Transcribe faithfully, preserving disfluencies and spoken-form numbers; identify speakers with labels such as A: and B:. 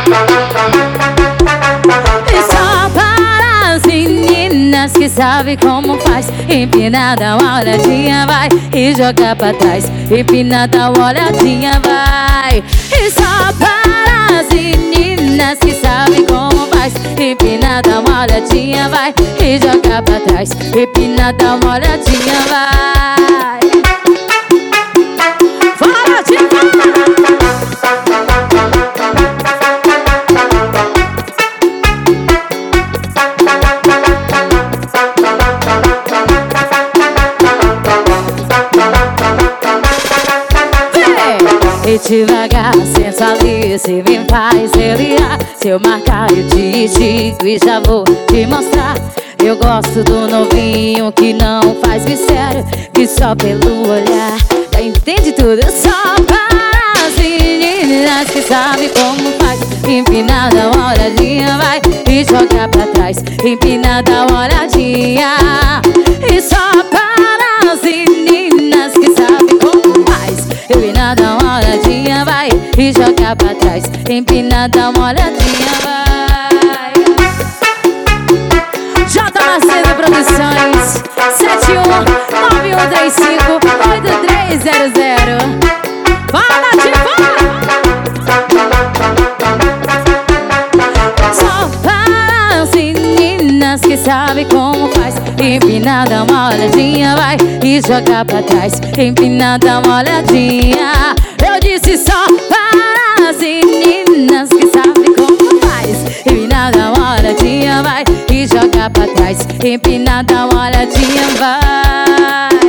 A: E só para as meninas que sabem como faz. Empina, dá uma olhadinha, vai, e joga pra trás. Empina, dá uma olhadinha, vai. E só para as meninas que sabem como faz. Empina, dá uma olhadinha, vai, e joga pra trás. Empina, dá uma olhadinha, vai. Fala de e devagar, sensualize, me faz delirar. Se eu marcar eu te digo e já vou te mostrar. Eu gosto do novinho que não faz mistério, que só pelo olhar já entende tudo. Só para as meninas que sabem como faz. Empinada, uma olhadinha, vai, e joga pra trás. Empinada, uma olhadinha. E só para as meninas que sabem como faz. Empinada, uma olhadinha, vai, e joga pra trás. Empinada, uma olhadinha, vai. J Macedo Produções, sete um nove um três cinco oito três zero zero. Fala de só para as meninas que sabem como faz. Empinada, uma olhadinha, vai, e joga pra trás. Empinada, uma olhadinha. Eu disse só para as meninas que sabem como faz. Empinada, uma olhadinha, vai, e joga pra trás. Empinada, uma olhadinha, vai.